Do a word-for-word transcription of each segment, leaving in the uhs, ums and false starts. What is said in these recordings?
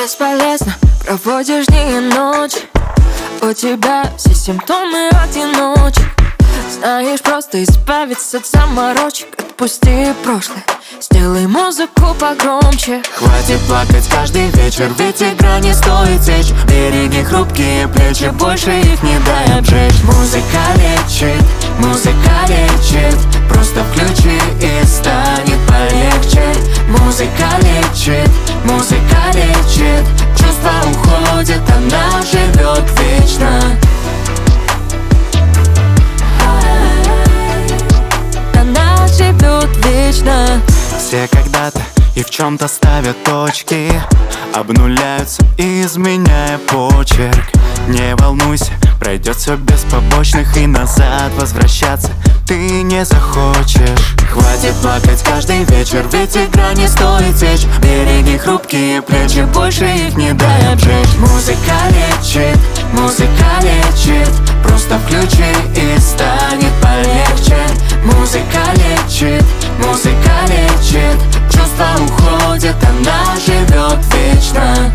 бесполезно, проводишь дни и ночи. У тебя все симптомы одиночек. Знаешь, просто избавиться от заморочек. Отпусти прошлое, сделай музыку погромче. Хватит плакать каждый вечер, ведь игра не стоит течь. Береги хрупкие плечи, больше их не дай обжечь. Музыка лечит, музыка лечит. Просто включи и станет полегче. Музыка лечит, музыка лечит. Чувства уходят, она живет вечно. Она живет вечно. Все когда-то и в чем-то ставят точки, обнуляются, изменяя почерк. Не волнуйся, пройдет все без побочных, и назад возвращаться ты не захочешь. Хватит плакать каждый вечер, ведь игра не стоит течь. Береги хрупкие плечи, больше их не дай обжечь. Музыка лечит, музыка лечит. Просто включи и станет полегче. Музыка лечит, музыка лечит. Чувства уходят, она живет вечно.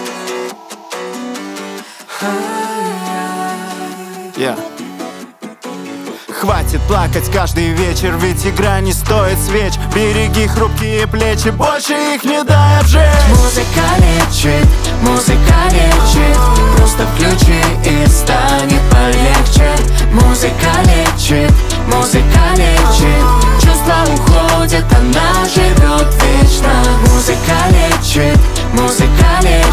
Yeah. Хватит плакать каждый вечер, ведь игра не стоит свеч. Береги хрупкие плечи, больше их не дай обжечь. Музыка лечит, музыка лечит. Просто включи и станет полегче. Музыка лечит, музыка лечит. Чувства уходят, она живет вечно. Музыка лечит, музыка лечит.